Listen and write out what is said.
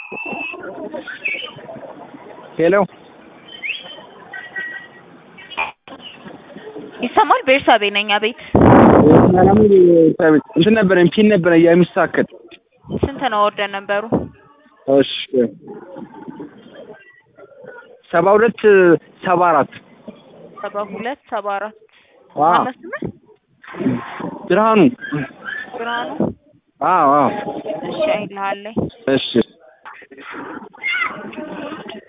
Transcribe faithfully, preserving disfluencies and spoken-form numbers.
ሄሎ ይሰማል? ቤርሳቤ ነኝ። አቤት። ሰላም ቤርሳቤ እንትን ነበረኝ ፒን ነበረ የሚሳከል ስንት ነው ኦርደር ነበሩ? እሺ ሰባ ሁለት ሰባ አራት ሰባ ሁለት ሰባ አራት አዎ ማነው ስምህ? ብርሃኑ ብርሃኑ። አዎ አዎ እሺ አይልሃለኝ። እሺ